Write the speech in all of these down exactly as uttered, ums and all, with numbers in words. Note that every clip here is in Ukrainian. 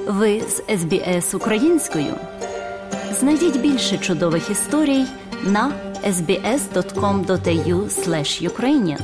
Ви з ес бі ес українською. Знайдіть більше чудових історій на ес бі ес крапка ком крапка ей ю слеш юкрейніан.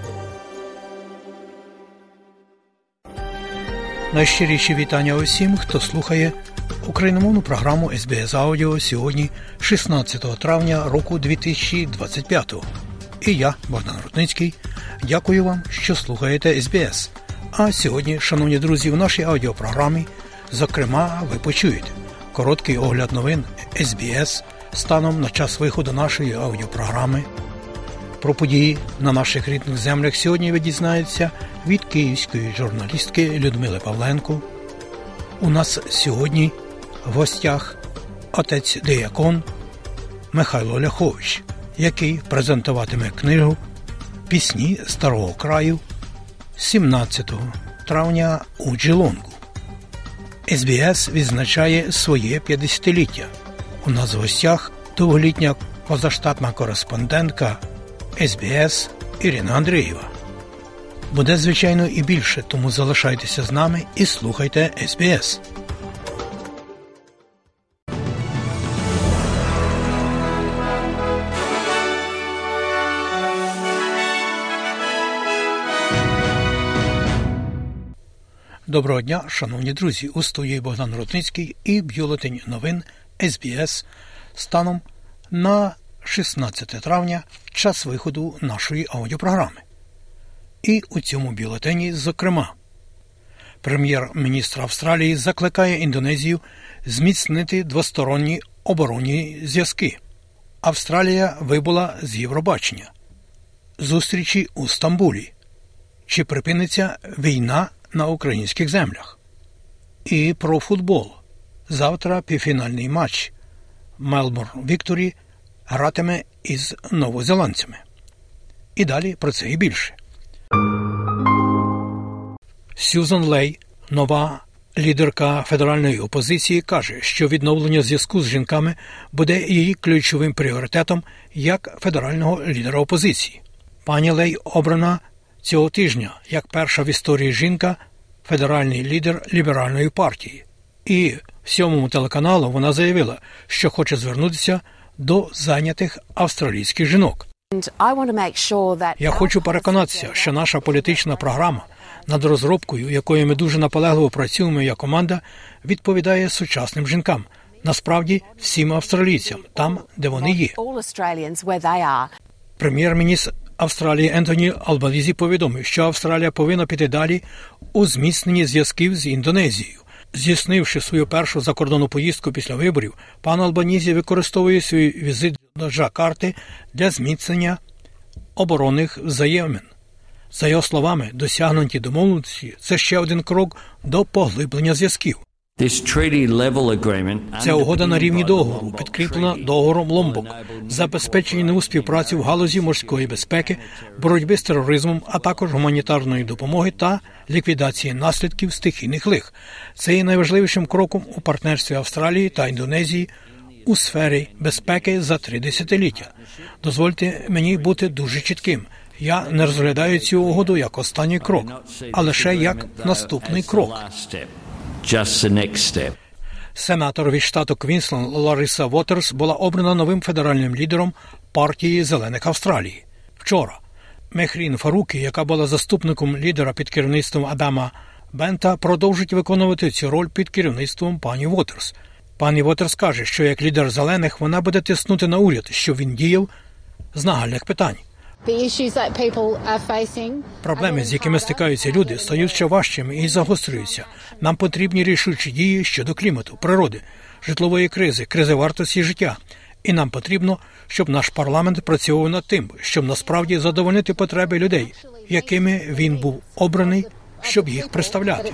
Найщиріші вітання усім, хто слухає україномовну програму ес бі ес Аудіо сьогодні, шістнадцятого травня року дві тисячі двадцять п'ятого. І я, Богдан Рудницький, дякую вам, що слухаєте ес бі ес. А сьогодні, шановні друзі, в нашій аудіопрограмі, зокрема, ви почуєте короткий огляд новин ес бі ес станом на час виходу нашої аудіопрограми. Про події на наших рідних землях сьогодні ви дізнаєтеся від київської журналістки Людмили Павленко. У нас сьогодні в гостях отець диякон Михайло Ляхович, який презентуватиме книгу «Пісні старого краю» сімнадцятого травня у Джелонгу. ес бі ес відзначає своє п'ятдесятиліття. У нас в гостях довголітня позаштатна кореспондентка ес бі ес Ірина Андрієва. Буде, звичайно, і більше, тому залишайтеся з нами і слухайте ес бі ес. Доброго дня, шановні друзі, у студії Богдан Рудницький і бюлетень новин ес бі ес станом на шістнадцяте травня, час виходу нашої аудіопрограми. І у цьому бюлетені, зокрема, прем'єр-міністр Австралії закликає Індонезію зміцнити двосторонні оборонні зв'язки. Австралія вибула з Євробачення. Зустрічі у Стамбулі. Чи припиниться війна на українських землях? І про футбол. Завтра півфінальний матч. Мелбурн Вікторі гратиме із новозеландцями. І далі про це і більше. Сьюзан Лей, нова лідерка федеральної опозиції, каже, що відновлення зв'язку з жінками буде її ключовим пріоритетом як федерального лідера опозиції. Пані Лей обрана цього тижня як перша в історії жінка федеральний лідер ліберальної партії. І в сьомому телеканалу вона заявила, що хоче звернутися до зайнятих австралійських жінок. Я хочу переконатися, що наша політична програма, над розробкою якої ми дуже наполегливо працюємо як команда, відповідає сучасним жінкам. Насправді, всім австралійцям, там, де вони є. Прем'єр-міністр Австралії Ентоні Албанізі повідомив, що Австралія повинна піти далі у зміцненні зв'язків з Індонезією. Здійснивши свою першу закордонну поїздку після виборів, пан Албанізі використовує свій візит до Джакарти для зміцнення оборонних взаємин. За його словами, досягнуті домовленості – це ще один крок до поглиблення зв'язків. Ця угода на рівні договору, підкріплена договором Ломбок, забезпечення нову співпрацю в галузі морської безпеки, боротьби з тероризмом, а також гуманітарної допомоги та ліквідації наслідків стихійних лих. Це є найважливішим кроком у партнерстві Австралії та Індонезії у сфері безпеки за три десятиліття. Дозвольте мені бути дуже чітким. Я не розглядаю цю угоду як останній крок, а лише як наступний крок. Just the next step. Сенатор від штату Квінсленд Лариса Вотерс була обрана новим федеральним лідером партії Зелених Австралії. Вчора Мехрін Фарукі, яка була заступником лідера під керівництвом Адама Бента, продовжить виконувати цю роль під керівництвом пані Вотерс. Пані Вотерс каже, що як лідер Зелених вона буде тиснути на уряд, щоб він діяв з нагальних питань. Проблеми, з якими стикаються люди, стають ще важчими і загострюються. Нам потрібні рішучі дії щодо клімату, природи, житлової кризи, кризи вартості життя. І нам потрібно, щоб наш парламент працював над тим, щоб насправді задовольнити потреби людей, якими він був обраний, щоб їх представляти.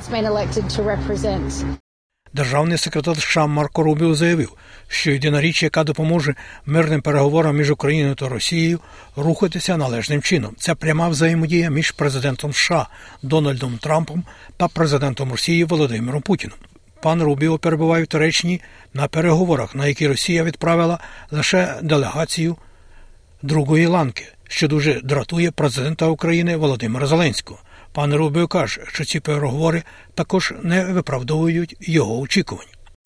Державний секретар США Марко Рубіо заявив, що єдина річ, яка допоможе мирним переговорам між Україною та Росією рухатися належним чином. Це пряма взаємодія між президентом США Дональдом Трампом та президентом Росії Володимиром Путіним. Пан Рубіо перебуває в Туреччині на переговорах, на які Росія відправила лише делегацію другої ланки, що дуже дратує президента України Володимира Зеленського. Пан Рубіо каже, що ці переговори також не виправдовують його очікувань.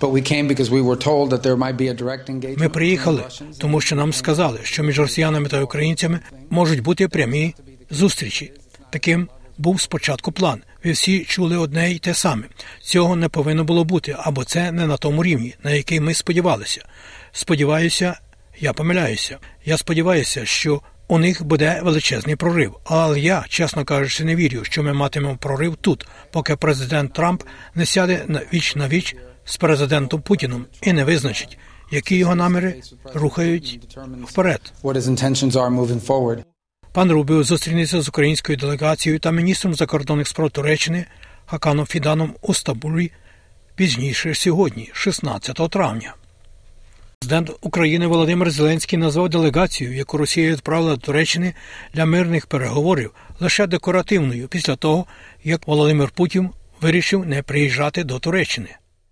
Ми приїхали, тому що нам сказали, що між росіянами та українцями можуть бути прямі зустрічі. Таким був спочатку план. Ви всі чули одне й те саме. Цього не повинно було бути, або це не на тому рівні, на який ми сподівалися. Сподіваюся, я помиляюся. Я сподіваюся, що у них буде величезний прорив. Але я, чесно кажучи, не вірю, що ми матимемо прорив тут, поки президент Трамп не сяде на віч на віч з президентом Путіном і не визначить, які його наміри рухають вперед. Пан Рубіо зустрінеться з українською делегацією та міністром закордонних справ Туреччини Хаканом Фіданом у Стамбулі пізніше сьогодні, шістнадцятого травня. Президент України Володимир Зеленський назвав делегацію, яку Росія відправила до Туреччини для мирних переговорів, лише декоративною після того, як Володимир Путін вирішив не приїжджати до Туреччини.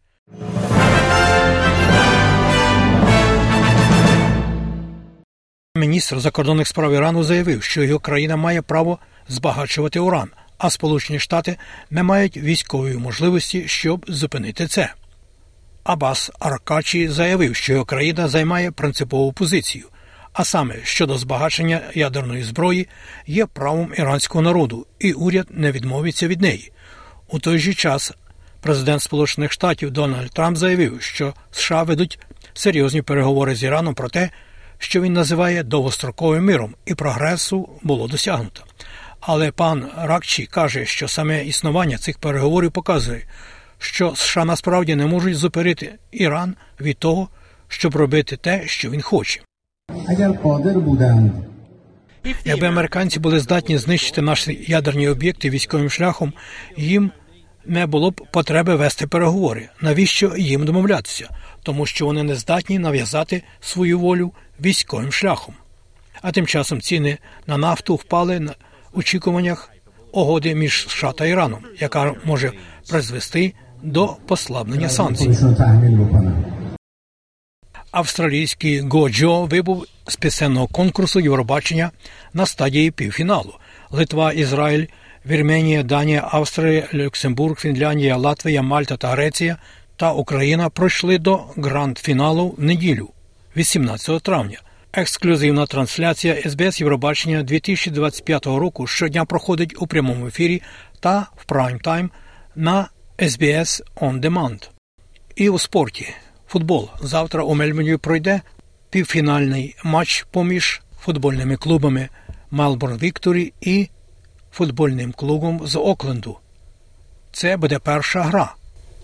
Міністр закордонних справ Ірану заявив, що його країна має право збагачувати уран, а Сполучені Штати не мають військової можливості, щоб зупинити це. Аббас Аракчі заявив, що його країна займає принципову позицію, а саме щодо збагачення ядерної зброї є правом іранського народу, і уряд не відмовиться від неї. У той же час президент Сполучених Штатів Дональд Трамп заявив, що США ведуть серйозні переговори з Іраном про те, що він називає довгостроковим миром, і прогресу було досягнуто. Але пан Аракчі каже, що саме існування цих переговорів показує, що США насправді не можуть зупинити Іран від того, щоб робити те, що він хоче. Якби американці були здатні знищити наші ядерні об'єкти військовим шляхом, їм не було б потреби вести переговори. Навіщо їм домовлятися? Тому що вони не здатні нав'язати свою волю військовим шляхом. А тим часом ціни на нафту впали на очікуваннях угоди між США та Іраном, яка може призвести до послаблення санкцій. Австралійський Годжо вибув з пісенного конкурсу Євробачення на стадії півфіналу. Литва, Ізраїль, Вірменія, Данія, Австрія, Люксембург, Фінляндія, Латвія, Мальта та Греція та Україна пройшли до гранд-фіналу в неділю, вісімнадцятого травня. Ексклюзивна трансляція ес бі ес Євробачення дві тисячі двадцять п'ятого року щодня проходить у прямому ефірі та в прайм-тайм на ес бі ес On Demand. І у спорті. Футбол. Завтра у Мельбурні пройде півфінальний матч поміж футбольними клубами Мелбурн Вікторі і футбольним клубом з Окленду. Це буде перша гра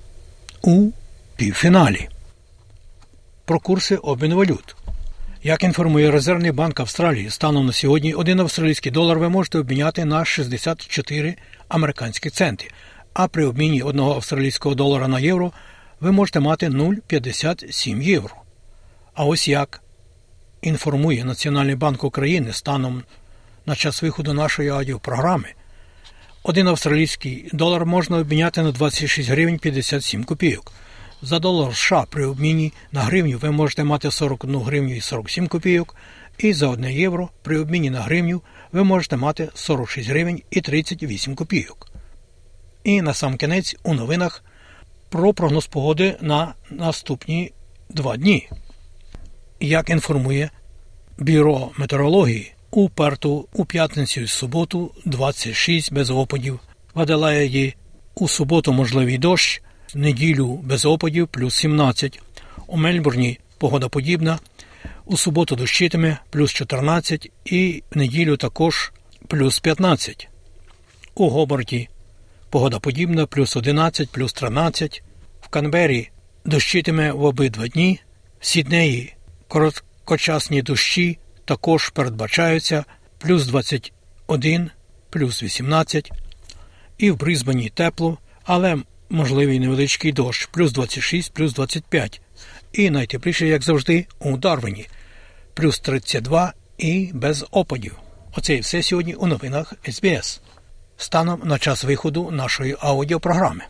у півфіналі. Про курси обміну валют. Як інформує Резервний банк Австралії, станом на сьогодні один австралійський долар ви можете обміняти на шістдесят чотири американські центи, а при обміні одного австралійського долара на євро ви можете мати нуль цілих п'ятдесят сім євро. А ось як інформує Національний банк України станом на час виходу нашої аудіопрограми, один австралійський долар можна обміняти на двадцять шість гривень п'ятдесят сім копійок. За долар США при обміні на гривню ви можете мати сорок одну гривню і сорок сім копійок, і за одне євро при обміні на гривню ви можете мати сорок шість гривень і тридцять вісім копійок. І насамкінець у новинах про прогноз погоди на наступні два дні. Як інформує Бюро метеорології, у Перту у п'ятницю і суботу двадцять шість без опадів, в Аделаїді у суботу можливий дощ, в неділю без опадів плюс сімнадцять, у Мельбурні погода подібна, у суботу дощитиме плюс чотирнадцять і в неділю також плюс п'ятнадцять. У Гобарті погода подібна плюс одинадцять, плюс тринадцять, в Канбері дощитиме в обидва дні, в Сіднеї короткочасні дощі також передбачаються плюс двадцять один, плюс вісімнадцять, і в Брисбені тепло, але можливий невеличкий дощ, плюс двадцять шість, плюс двадцять п'ять. І найтепліше, як завжди, у Дарвіні, плюс тридцять два і без опадів. Оце і все сьогодні у новинах ес бі ес. Станом на час виходу нашої аудіопрограми.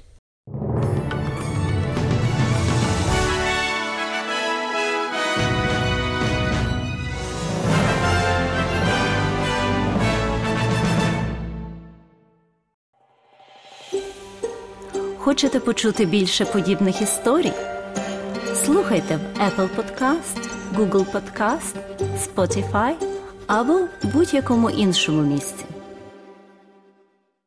Хочете почути більше подібних історій? Слухайте в Apple Podcast, Google Podcast, Spotify або будь-якому іншому місці.